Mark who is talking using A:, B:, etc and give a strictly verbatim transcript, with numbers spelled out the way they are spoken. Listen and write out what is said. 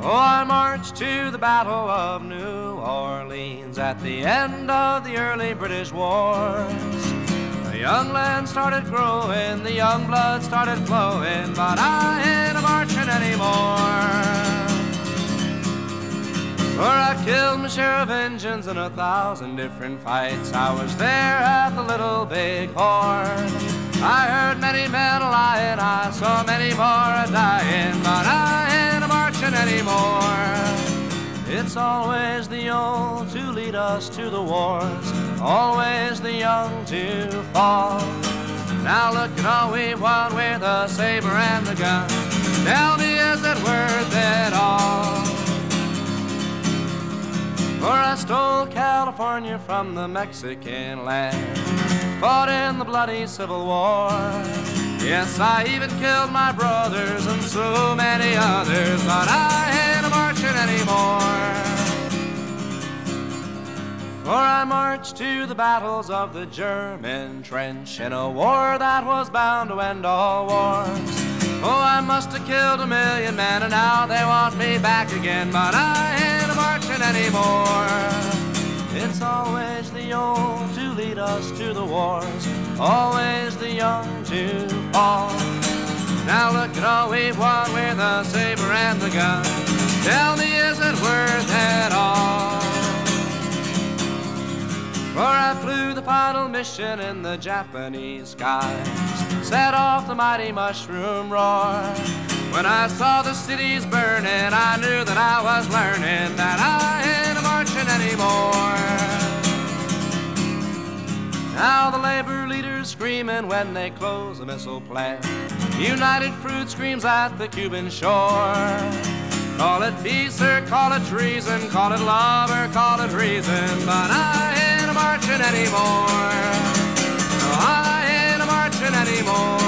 A: Oh, I marched to the Battle of New Orleans at the end of the early British wars. The young land started growing, the young blood started flowing, but I ain't a-marching anymore. For I killed my share of Injuns in a thousand different fights. I was there at the Little Big Horn. I heard many men lying, I saw many more a-dying, but I ain't a-marching anymore. It's always the old to lead us to the wars, always the young to fall. Now look at all we've won with the saber and the gun. Tell me, is it worth it all? For I stole California from the Mexican land, fought in the bloody Civil War. Yes, I even killed my brothers and so many others, but I ain't a-marching anymore. For I marched to the battles of the German trench in a war that was bound to end all wars. Oh, I must have killed a million men and now they want me back again, but I ain't a-marching anymore. It's always the old to lead us to the wars, always the young to fall. Now look at all we've won with the saber and the gun. Tell me, is it worth it all? For I flew the final mission in the Japanese skies, set off the mighty mushroom roar. When I saw the cities burning, I knew that I was learning that I ain't a-marching anymore. Now the labor leaders screaming when they close a missile plant. United Fruit screams at the Cuban shore. Call it peace or call it treason, call it love or call it reason, but I ain't a-marching anymore. No, I ain't a-marching anymore.